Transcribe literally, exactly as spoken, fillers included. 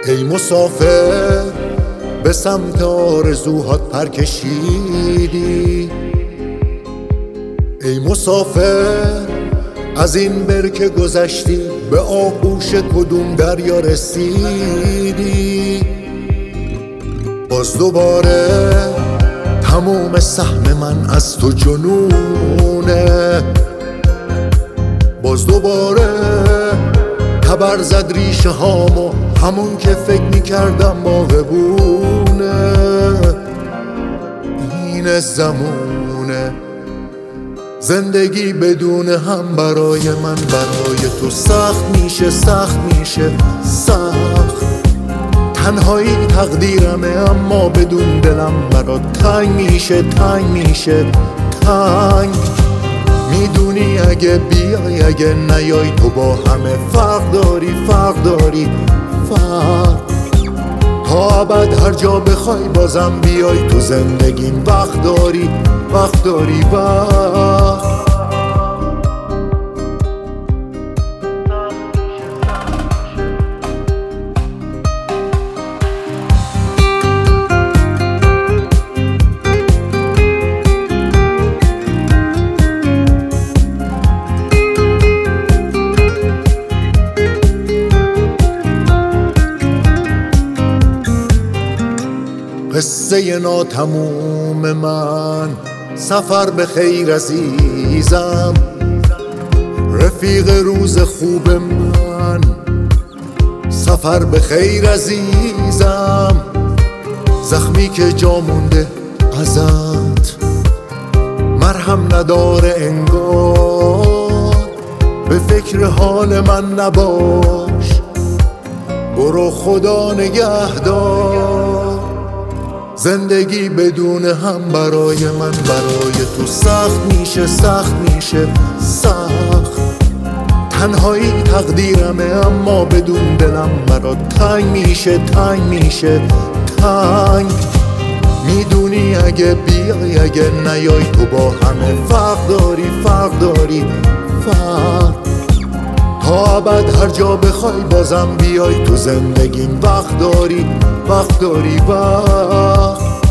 ای مسافر به سمت آرزوهات پر کشیدی، ای مسافر از این برکه گذشتی به آغوش کدوم دریا رسیدی. باز دوباره تموم سهم من از تو جنونه، باز دوباره تبر زد ریشه هامو همون که فکر میکردم باغبونه. این زمونه زندگی بدون هم برای من برای تو سخت میشه، سخت میشه، سخت. تنهایی تقدیرمه اما بدون دلم برات تنگ میشه، تنگ میشه، تنگ. میدونی اگه بیای اگه نیای تو با همه فرق داری، فرق داری، فرق. تا ابد هر جا بخوای بازم بیای تو زندگیم، وقت داری، وقت داری، وقت. قصه ناتموم من، سفر به خیر عزیزم، رفیق روز خوب من. سفر به خیر عزیزم، زخمی که جا مونده ازت مرهم نداره انگار. به فکر حال من نباش، برو خدا نگهدار. زندگی بدون هم برای من برای تو سخت میشه، سخت میشه، سخت. تنهایی تقدیرمه اما بدون دلم برات تنگ میشه، تنگ میشه، تنگ. میدونی اگه بیای اگه نیای تو با همه فرق داری، فرق داری، فرق. تا ابد هر جا بخوای بازم بیای تو زندگیم، وقت داری، وقت داری، وقت.